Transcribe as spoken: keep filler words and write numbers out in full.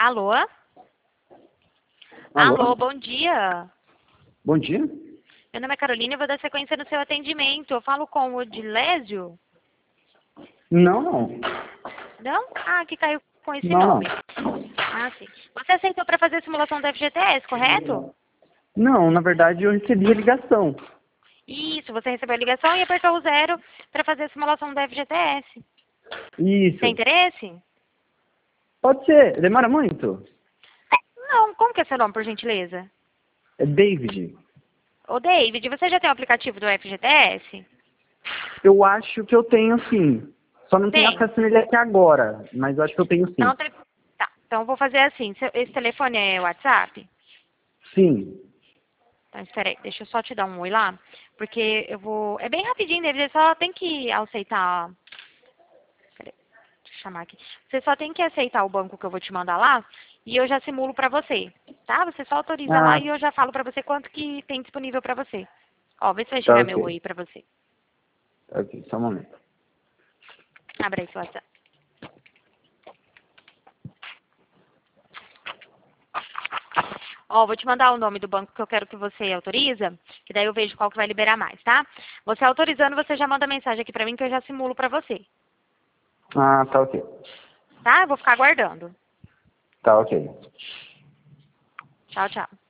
Alô? Alô? Alô, bom dia. Bom dia. Meu nome é Carolina e vou dar sequência no seu atendimento. Eu falo com o Odilésio? Não, não. Não? Ah, que caiu com esse Não, nome. não. Ah, sim. Você aceitou para fazer a simulação da F G T S, correto? Não, na verdade eu recebi a ligação. Isso, você recebeu a ligação e apertou o zero para fazer a simulação da F G T S. Tem Isso. interesse? Pode ser. Demora muito? Não, como que é seu nome, por gentileza? É David. Ô, David, você já tem o aplicativo do F G T S? Eu acho que eu tenho sim. Só não tenho Tem. acesso nele aqui agora, mas eu acho que eu tenho sim. Não tem... Tá, então eu vou fazer assim. Seu- Esse telefone é WhatsApp? Sim. Então, espera aí, deixa eu só te dar um oi lá, porque eu vou... É bem rapidinho, David, você só tem que aceitar... Espera aí, deixa eu chamar aqui. Você só tem que aceitar o banco que eu vou te mandar lá e eu já simulo pra você, tá? Você só autoriza lá Ah, e eu já falo pra você quanto que tem disponível pra você. Ó, vê se vai tá chegar meu ok. oi pra você. Tá ok, só um momento. Abre aí seu WhatsApp. Ó, vou te mandar o nome do banco que eu quero que você autoriza, que daí eu vejo qual que vai liberar mais, tá? Você autorizando, você já manda mensagem aqui pra mim que eu já simulo pra você, Ah, tá ok. tá? Eu vou ficar aguardando. Tá ok. Tchau, tchau.